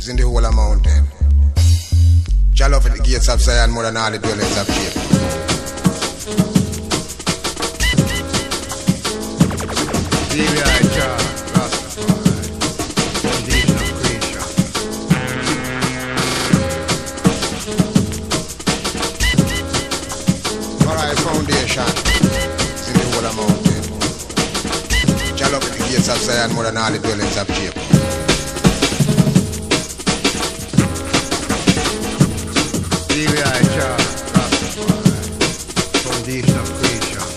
lives in the whole of mountain. Jah love the gates of Zion more than all the dwellings of Jacob. Of Zion more than all the dwellings of Jacob. Foundation of creation.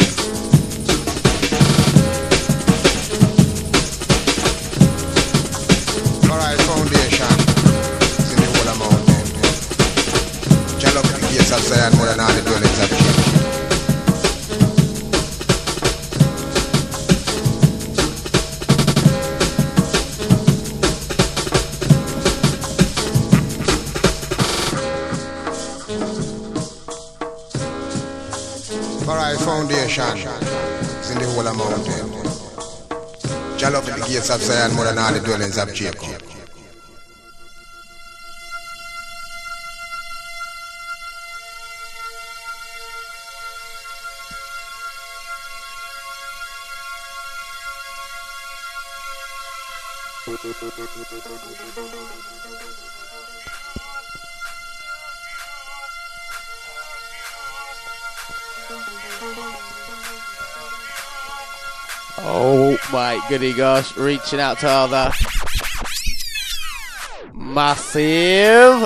Alright, foundation is in the whole of mountain. Jah love the gates of Zion more than all the dwellings of Jacob. Foundation is in the whole of mountain. Jah love the gates of Zion more than all the dwellings of Jacob. Oh my goody gosh, reaching out to all the massive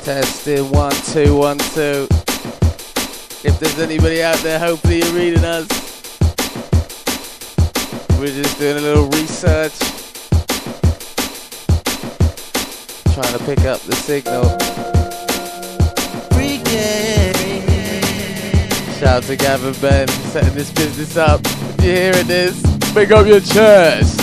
Testing 1 2 1 2. If there's anybody out there, hopefully you're reading us. We're just doing a little research, trying to pick up the signal. Shout out to Gavin Ben, setting this business up. If you're hearing this, pick up your chairs.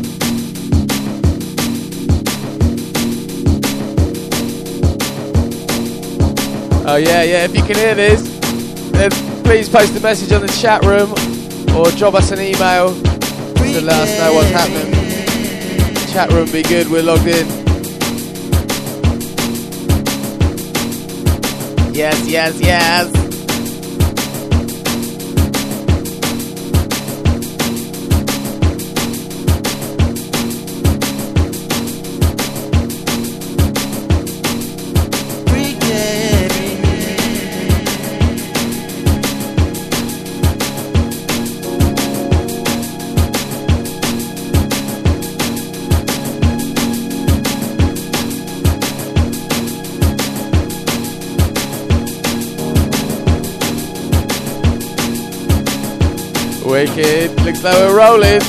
Oh yeah, if you can hear this, then please post a message on the chat room or drop us an email to let us know what's happening. Chat room be good, we're logged in. Yes. Wicked, looks like we're rolling.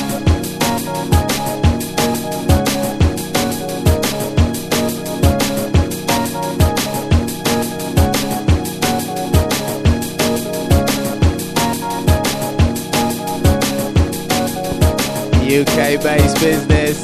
UK based business.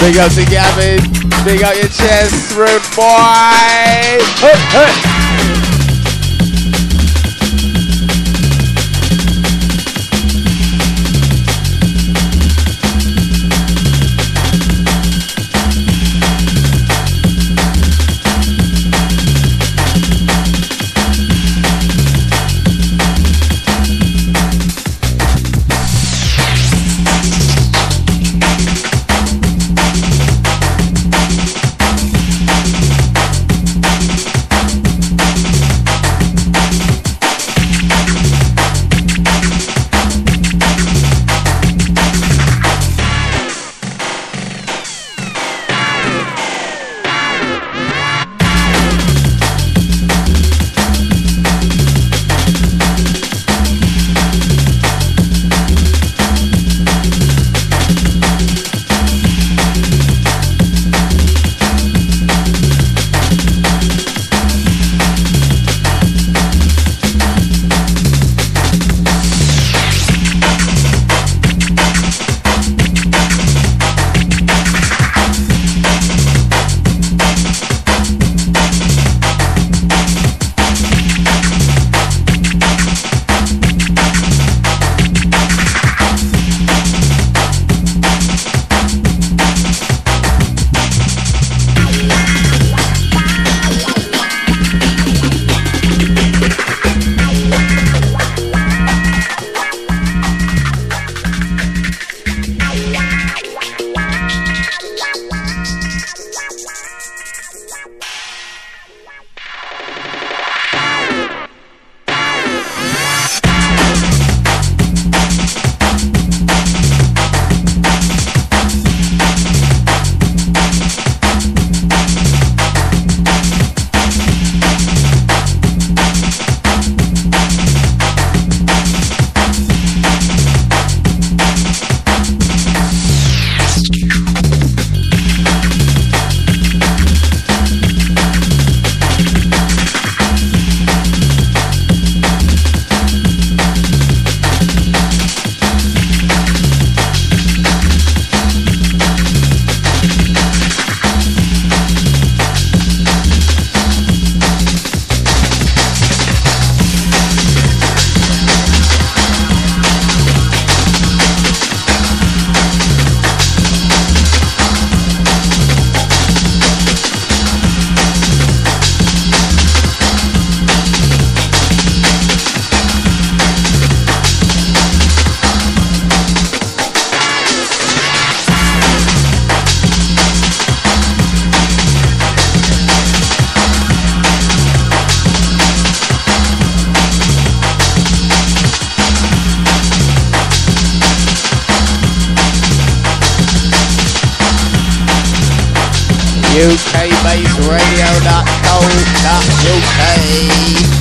Big up to Gavin. Big up your chest, rude boy. Hey, hey. UKBassRadio.co.uk.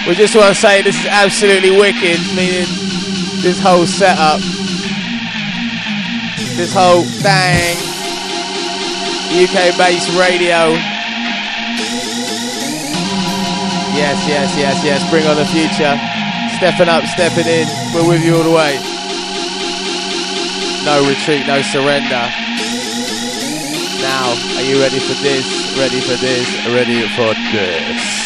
We just want to say this is absolutely wicked, meaning this whole setup, this whole thing, UK-based radio. Yes, bring on the future. Stepping up, stepping in, we're with you all the way. No retreat, no surrender. Now, are you ready for this? Ready for this? Ready for this?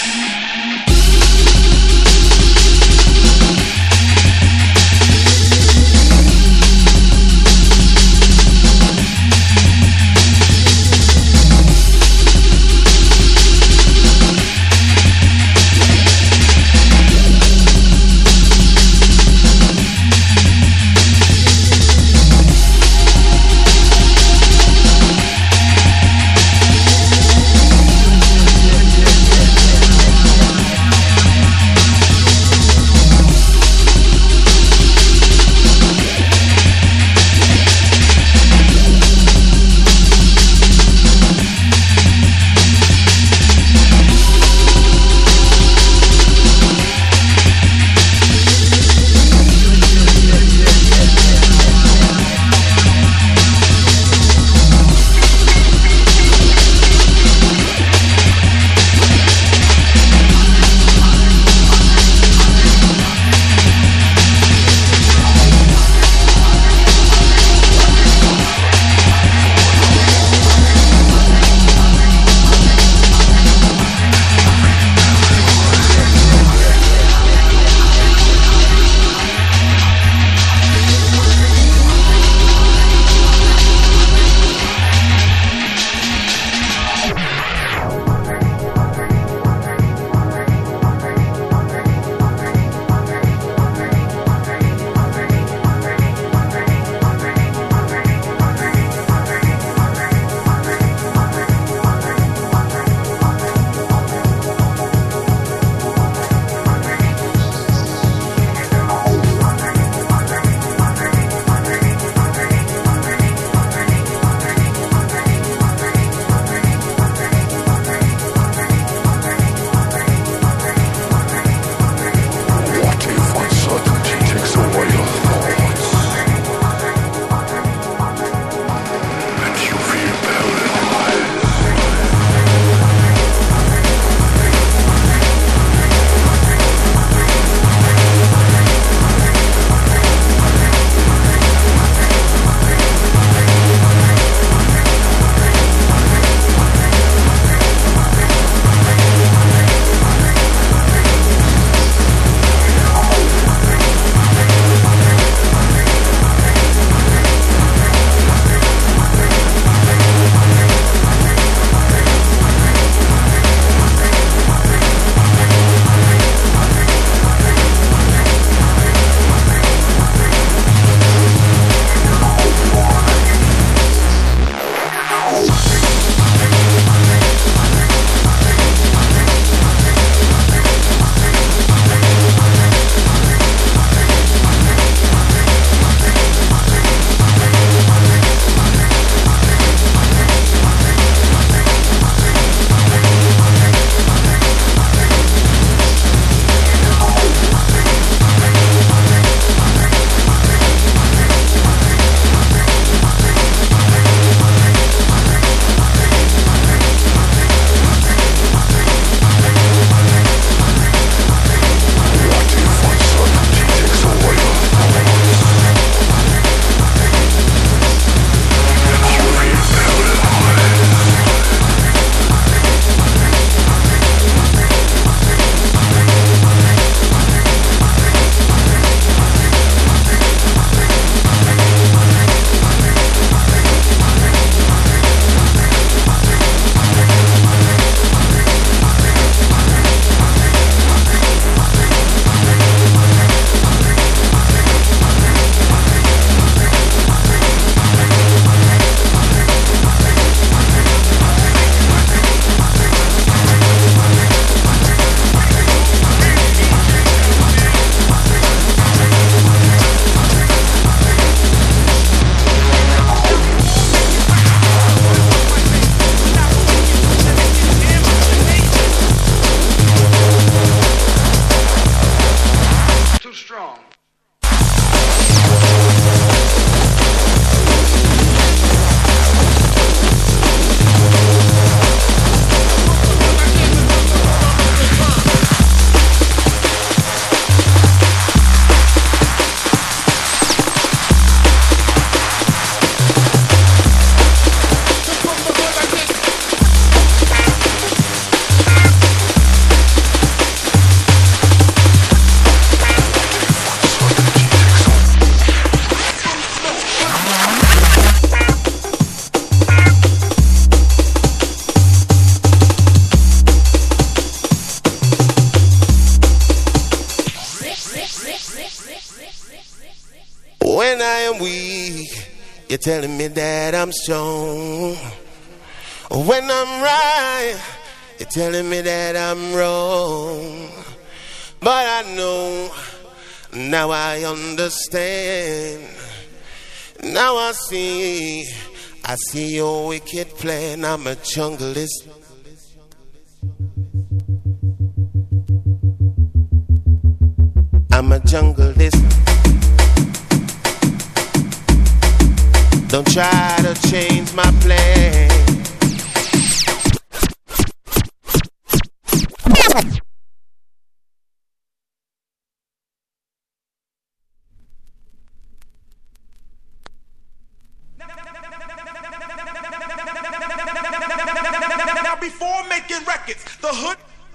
weak, you're telling me that I'm strong. When I'm right, you're telling me that I'm wrong. But I know, now I understand. Now I see your wicked plan. I'm a junglist. I'm a junglist. Don't try to change my plan. Now before making records, the hood.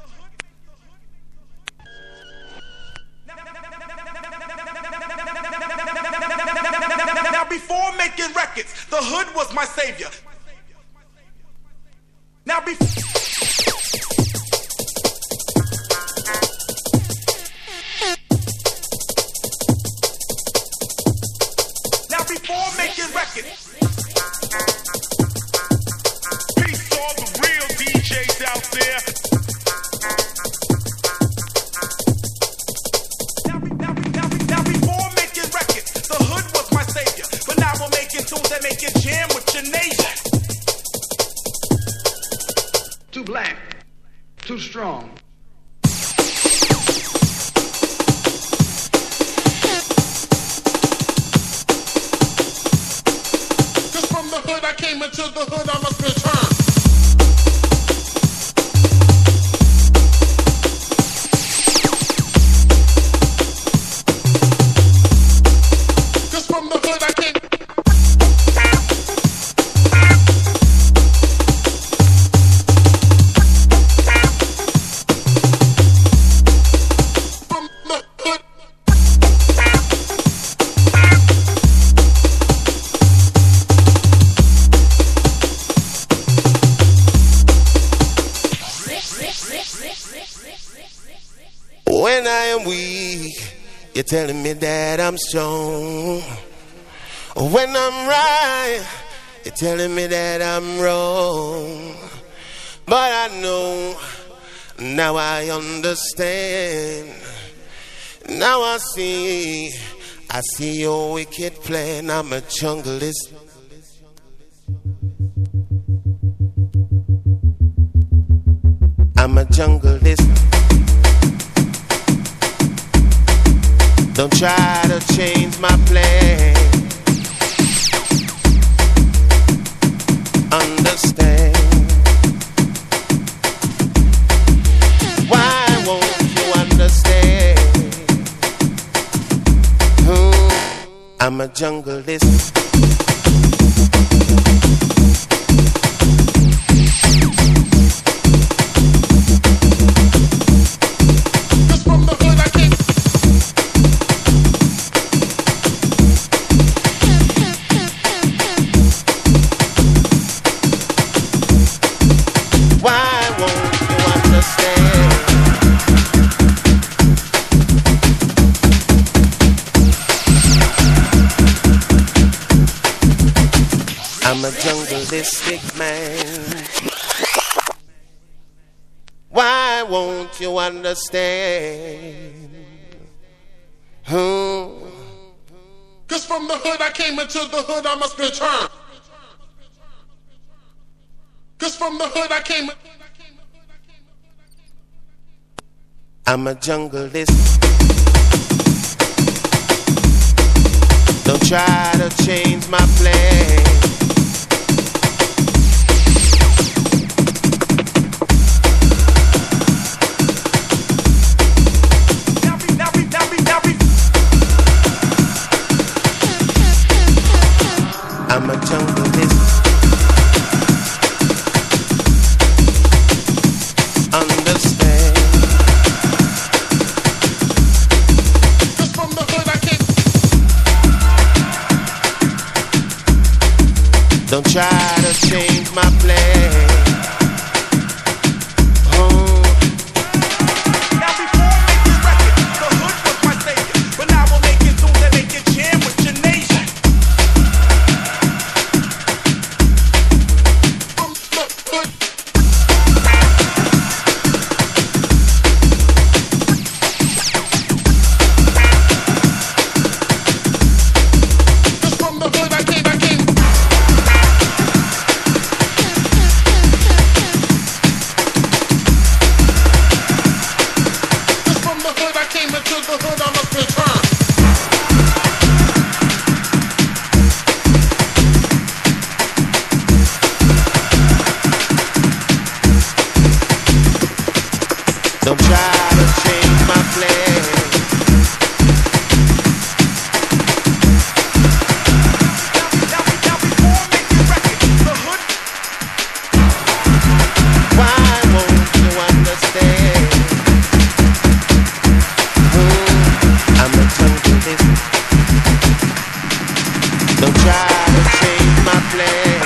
Now before making records, the hood was my savior. Now before. Before making records. Peace to all the real DJs out there. Now before making records, the hood was my savior. But now we're making tunes that make it jam with your nation. Too black, too strong. I came into the hood, I must return. Cause from the hood I came. From the hood. When I am weak, you're telling me that I'm strong. When I'm right, you're telling me that I'm wrong. But I know, now I understand. Now I see your wicked plan. I'm a junglist. I'm a junglist. Don't try to change my plan. Understand. Why won't you understand? I'm a junglist. I'm a jungleistic man. Why won't you understand? Cause from the hood I came into the hood, I must return. Cause from the hood I came. I'm a junglist. Don't try to change my plan. I'm a junglist. Understand. Cause from the hood I came. Don't try to change my plan. Now before making records, the hood was my savior. But now we're making tunes that make it jam with your nation. Don't try to change my plan.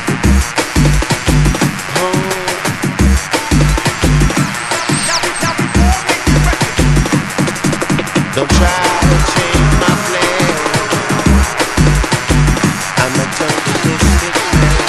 Don't try to change my plan. I'm a totalistic man.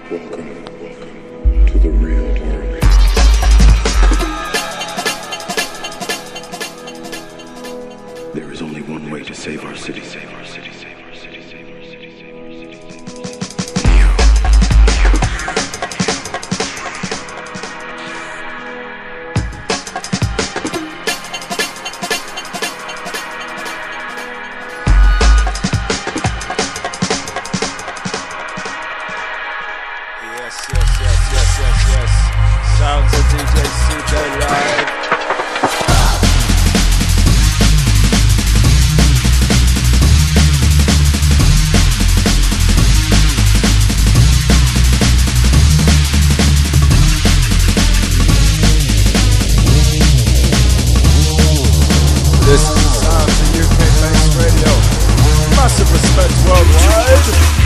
Welcome to the real world. There is only one way to save our city, save our city, save our city, save our city, save our city, save our city. Sounds of DJ CJ live. This is the sounds of UK-based radio. Massive respect worldwide.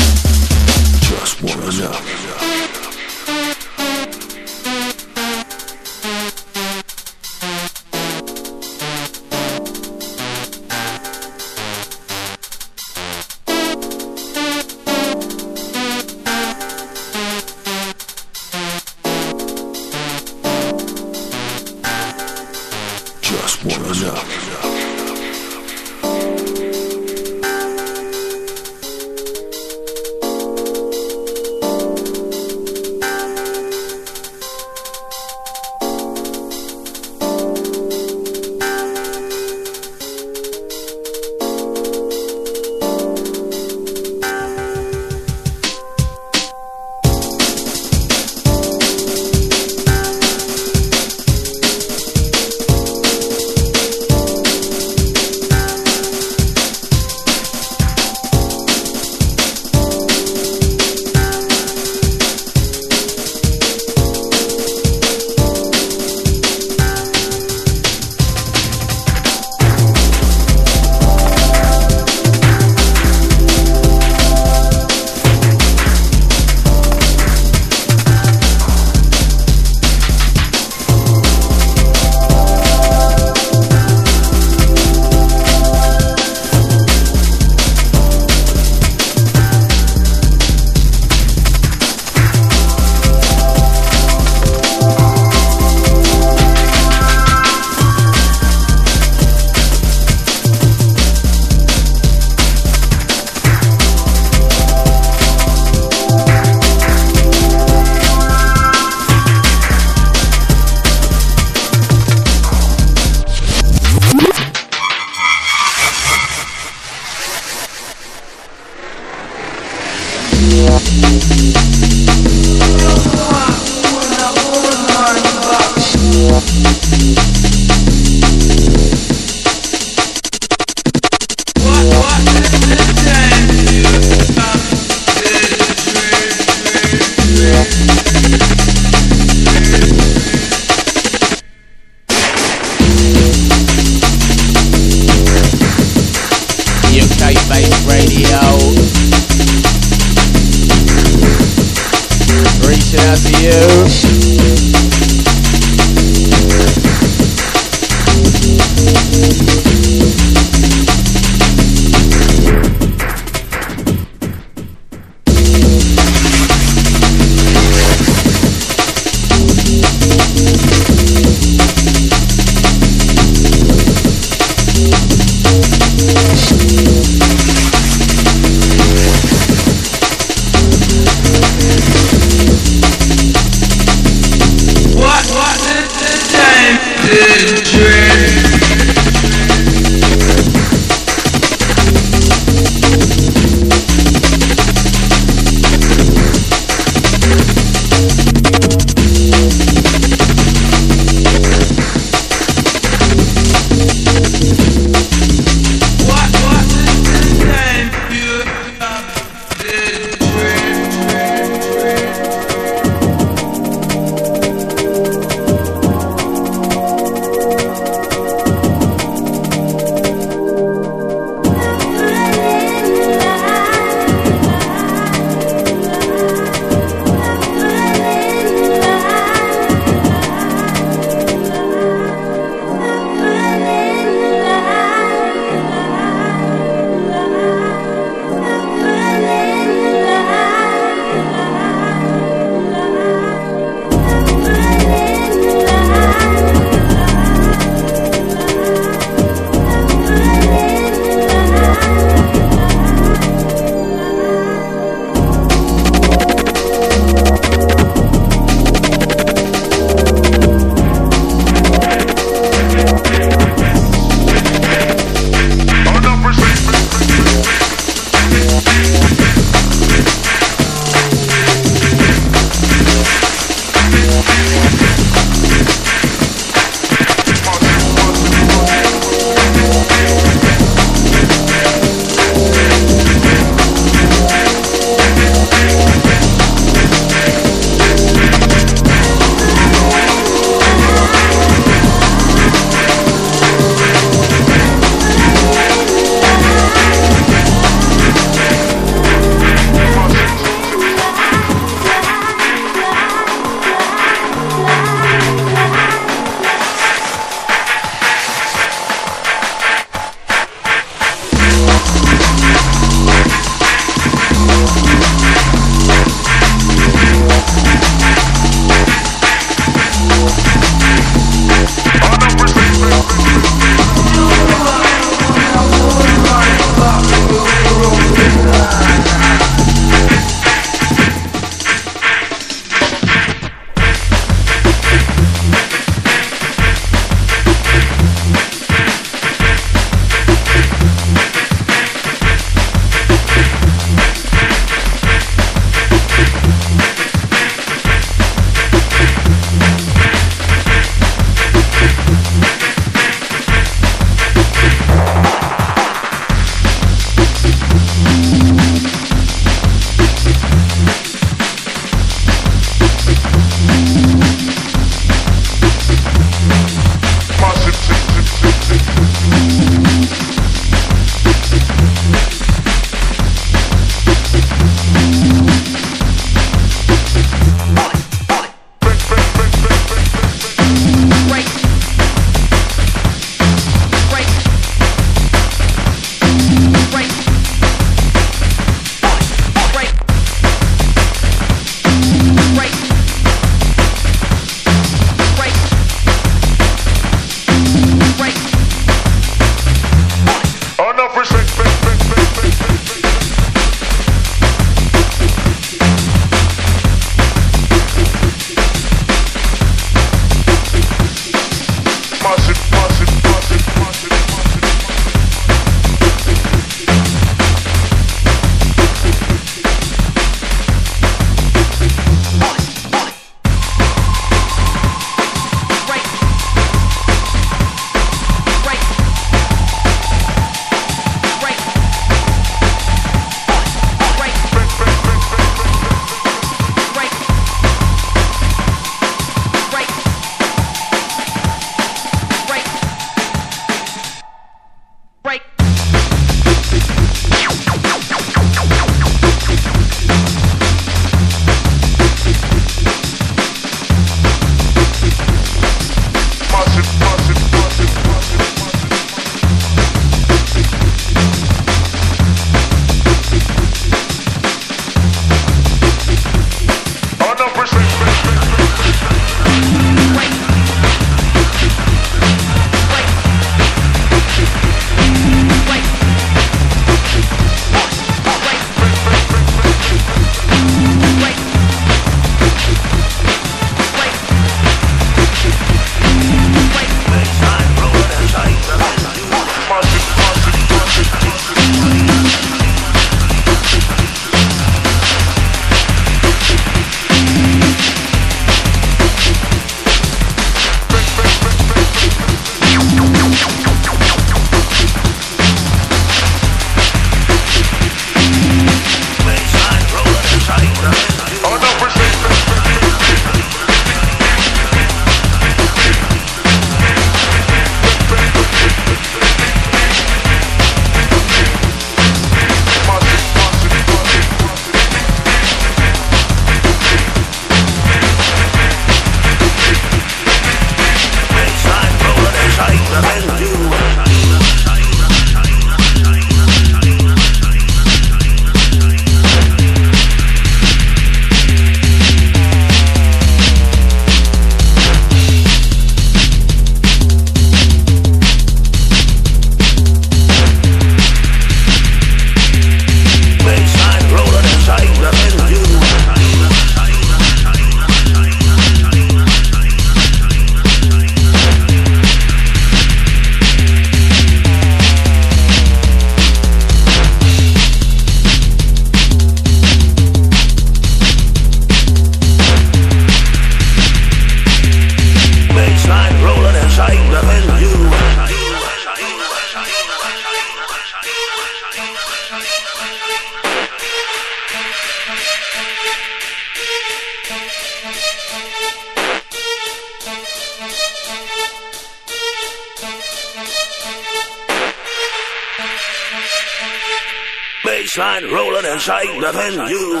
Baseline rolling inside the venue.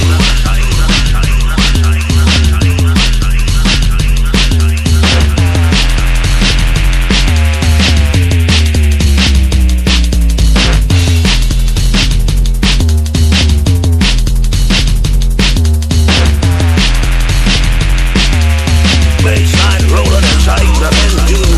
Baseline rolling inside the venue.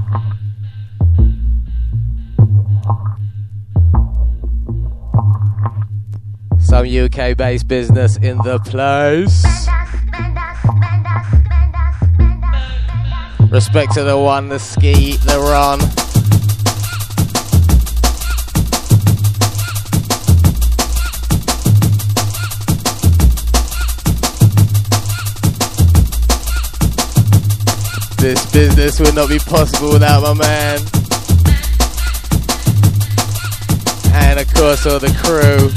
Some UK-based business in the place. Respect to the one, the ski, the run. This business would not be possible without my man. And of course all the crew.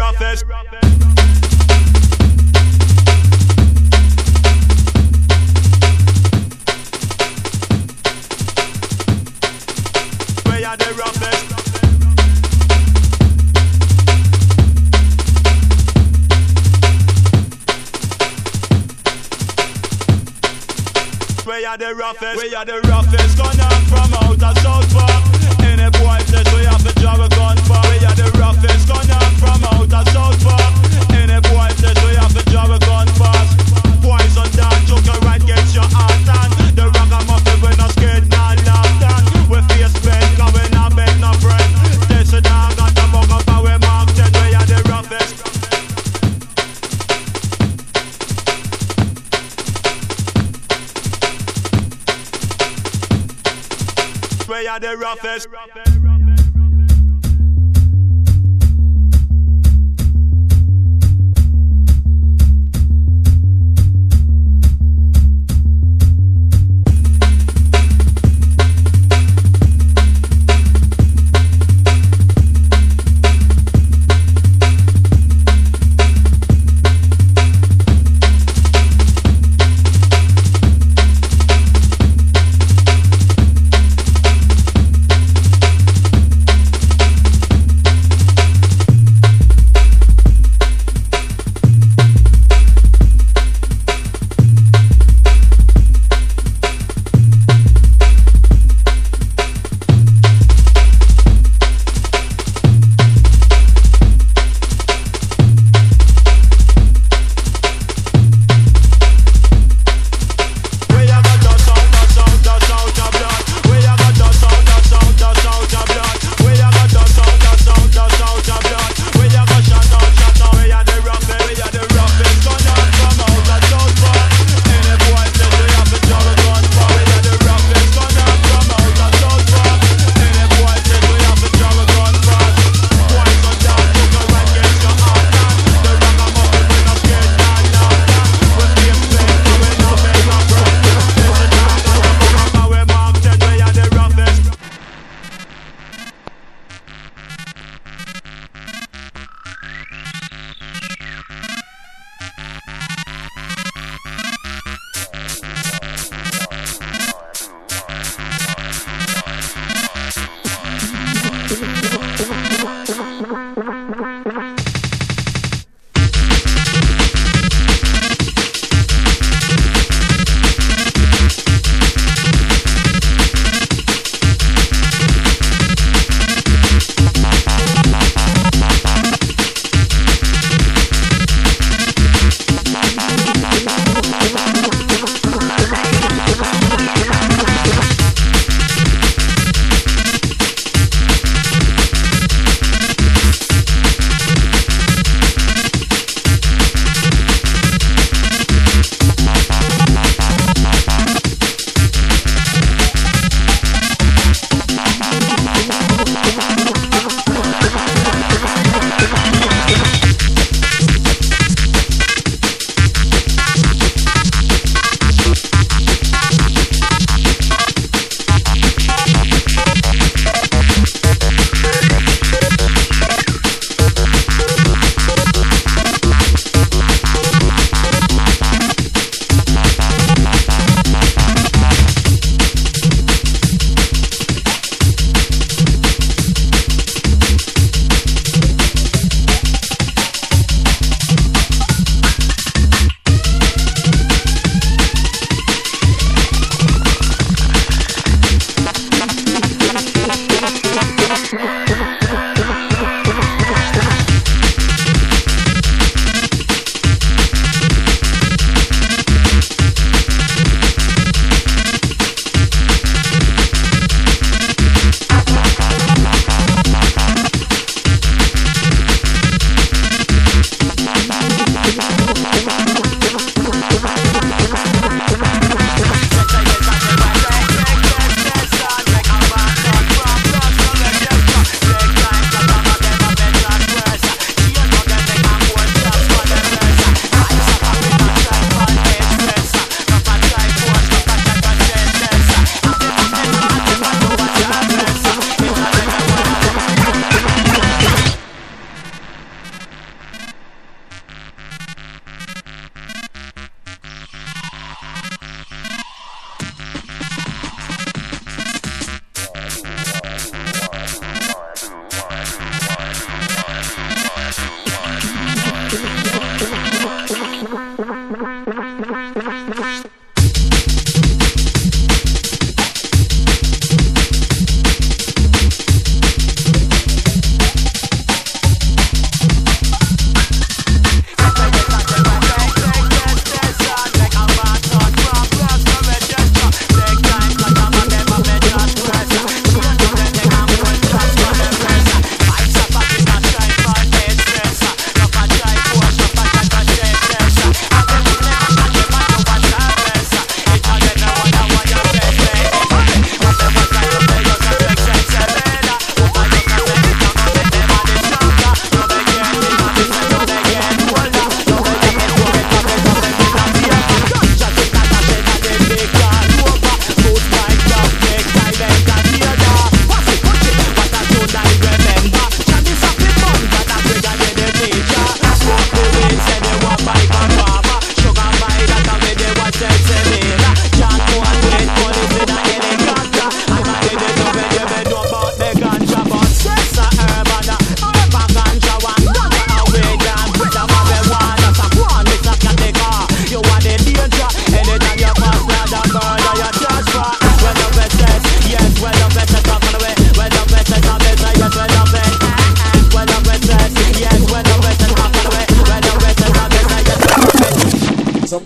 roughest. We are the roughest. We are the roughest. We are the roughest. Gone out from outer South Park. Any boy says we have to drive a gun for. We are the roughest. Gone out from outer South Park. Any boy says we have to drive a gun fast. Boys on that took a right against your heart and the ragamuffin we not scared, not laughed and we face bent, cause we not beg no friend. This a dog got the bug up and we mark 10. We are the roughest. We are the roughest.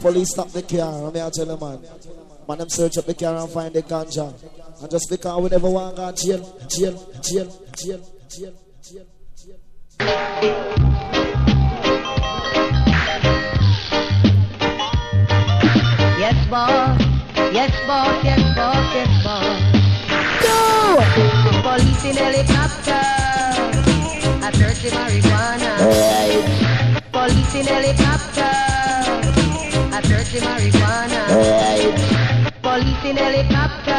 police stop the car. Let me tell you, man. Man, them search up the car and find the ganja. And just because we never want to go jail. Yes, boss. Go! Police in helicopter. I search the marijuana. Right. Police in helicopter. I search the marijuana. Right. Police in helicopter.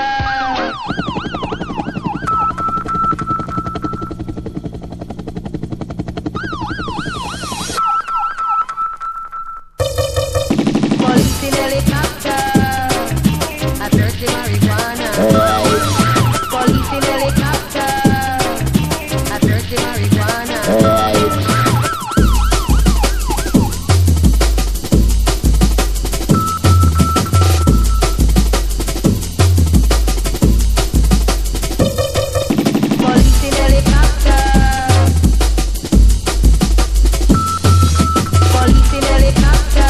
Police in helicopter. I search the marijuana. Right. Police in helicopter. I search the marijuana. Right. Police in helicopter. Police in helicopter.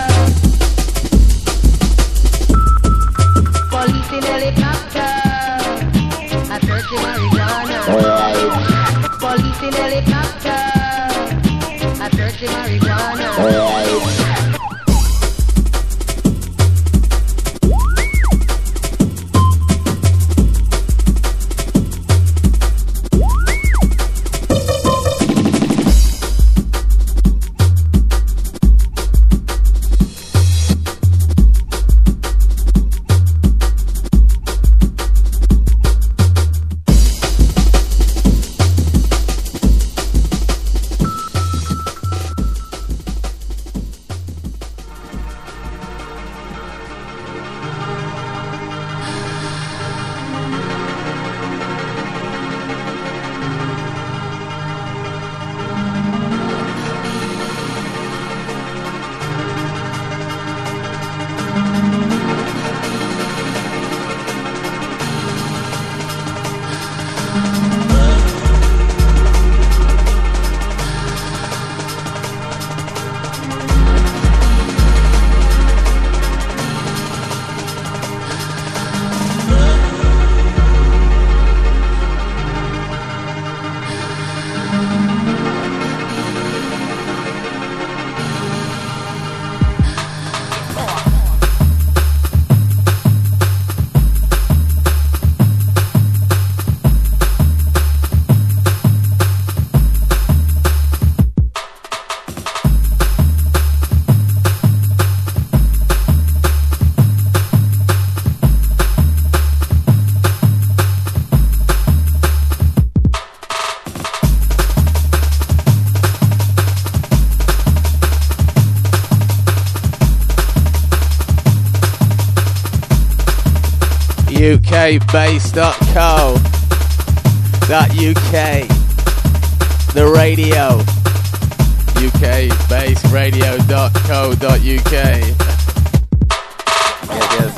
Police in helicopter. I search the marijuana. Right. Police in helicopter. I search the marijuana. Right. ukbass.co.uk. The radio. ukbassradio.co.uk. There it is.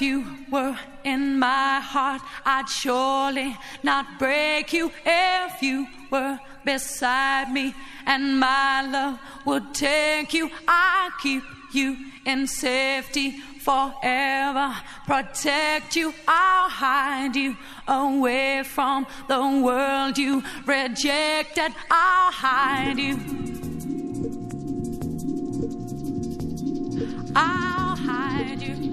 you were in my heart, I'd surely not break you. If you were beside me and my love would take you, I'd keep you in safety forever, protect you. I'll hide you away from the world you rejected. I'll hide you. I'll hide you.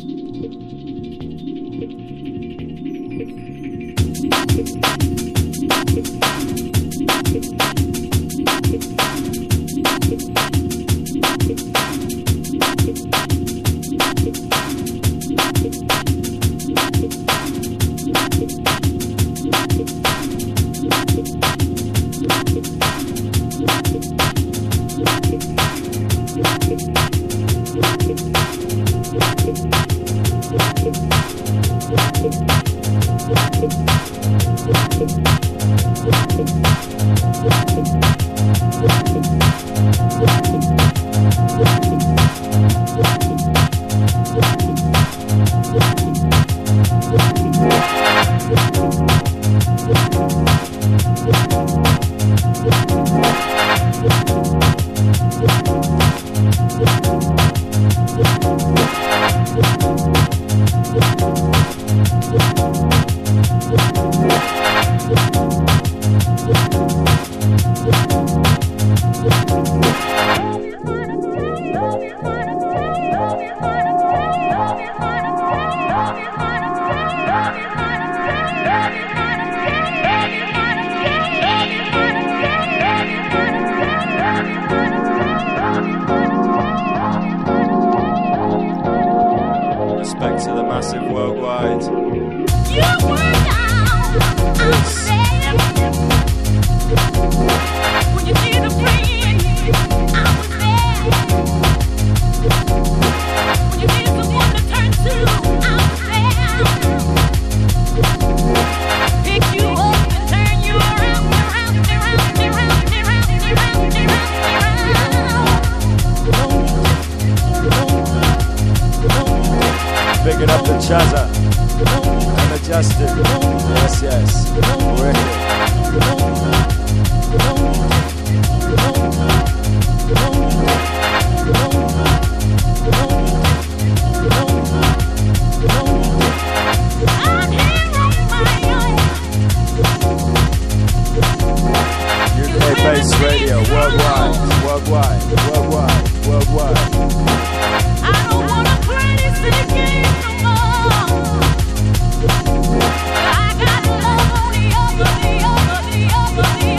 Respect to the massive worldwide. You were down, I was there. When you need a friend, I was there. When you need someone to turn to, I was there. Pick you up and turn you around, around, around, around, around, around, around. Big it up to Chazza and the Justin. Yes, yes. Wicked. UK-based radio, worldwide, worldwide, worldwide, worldwide. I don't wanna play this game no more. I got love on the other, the other, the other, the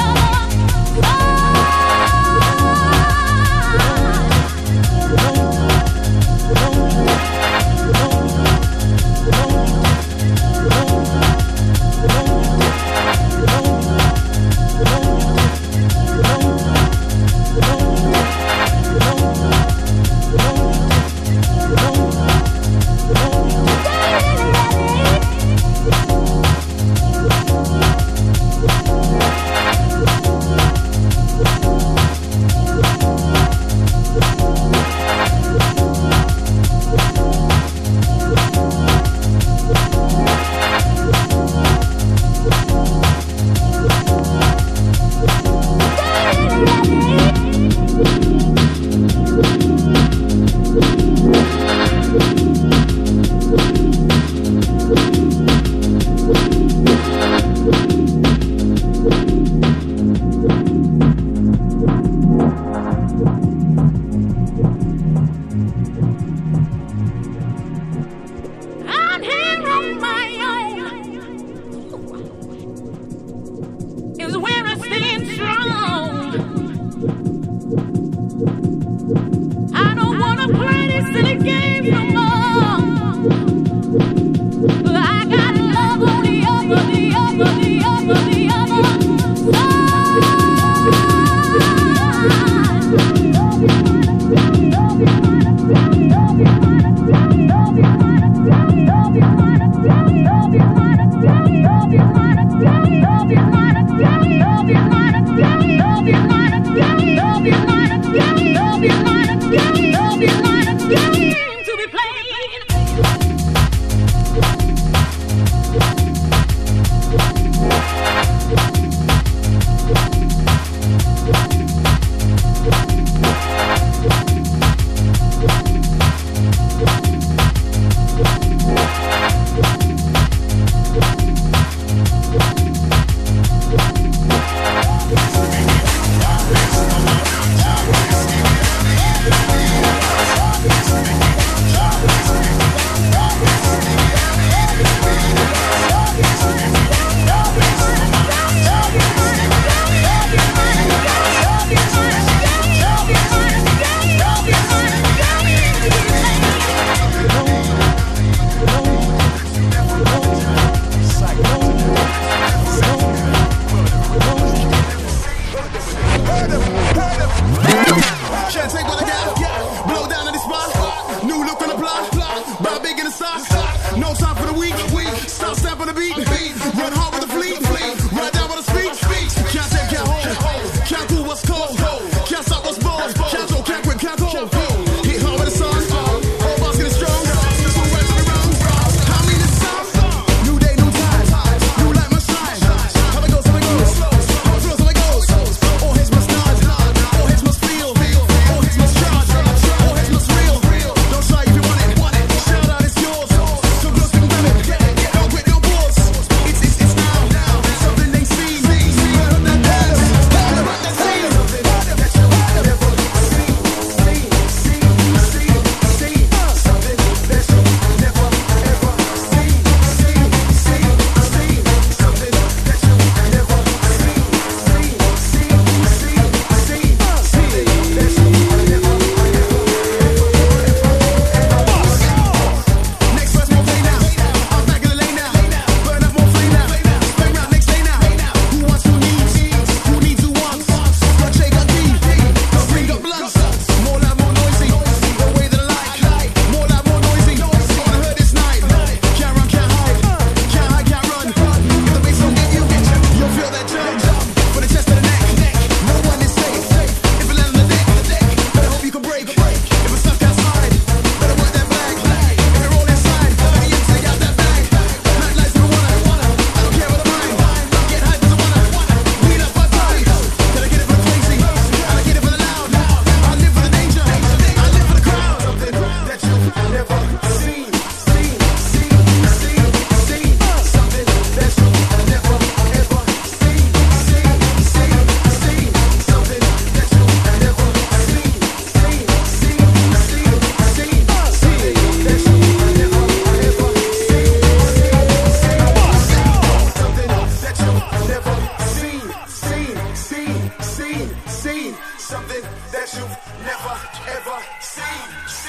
something that you've never ever seen.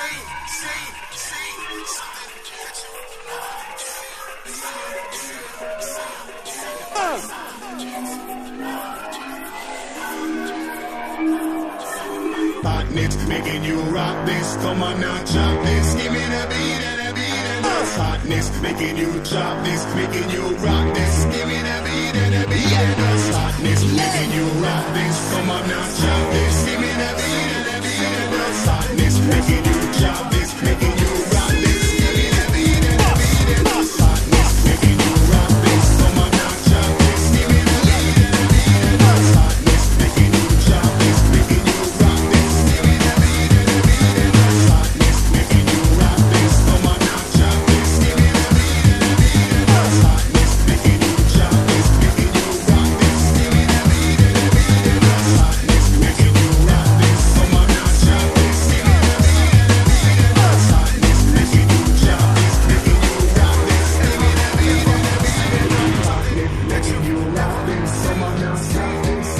Hotness making you rock this. Come on now, chop this. Give me the beat and the beat and the hotness making you chop this, making you rock this. Give me the beat and the beat and the hotness making you rock this. Come on now, chop this. Give me the beat and the beat and the hotness making you chop this, making you rock this. Give me the beat and the beat and the hotness making you rock this. Come on now, chop this. Give me the beat and the beat and the hotness making you chop this, making you rock this. Give me the beat and the beat and the hotness making you rock this. Come on now, chop this. Give me the beat and the beat and the hotness making you chop this, making you rock this. Give me the beat and the beat and the hotness making you rock this. Come on now, chop this. Give me the beat and the beat and the hotness making you chop this, making you rock this. Give me the beat and the beat and the hotness making you rock this. Come on now, chop this.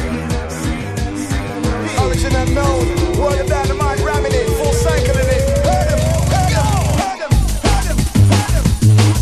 Original known, world of dynamite, ramming it, full cycle in it. Heard him, heard him, heard him, heard him, heard him.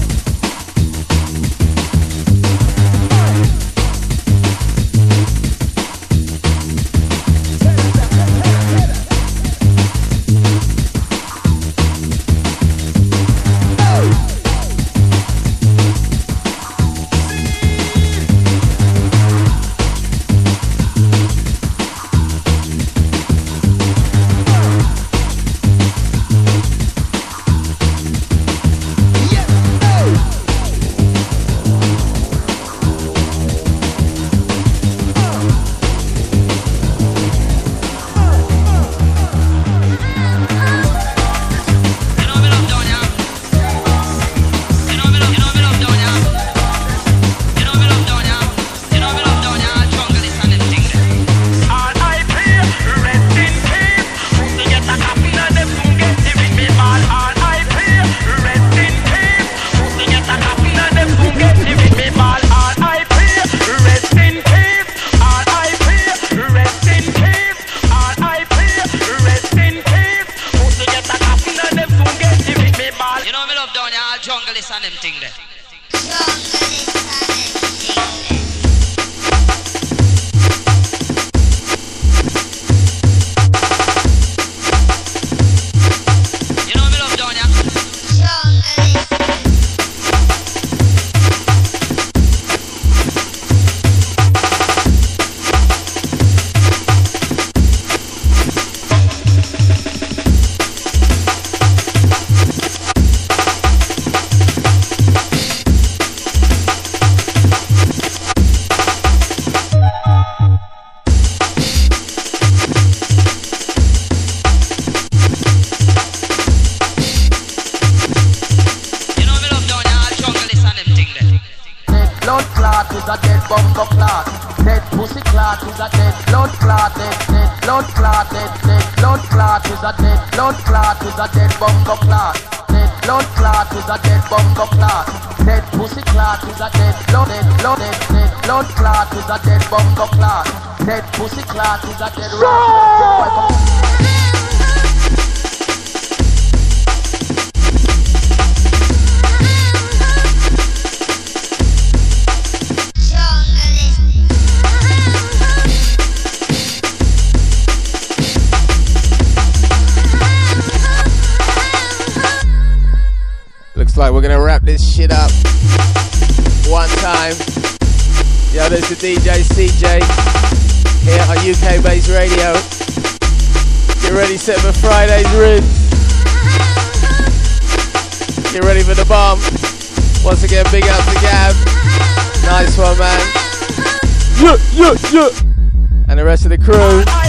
Like we're gonna wrap this shit up one time. Yo, there's the DJ CJ here on UK Based Radio. Get ready, set for Friday's rinse. Get ready for the bomb. Once again, big up to Gab. Nice one, man. And the rest of the crew.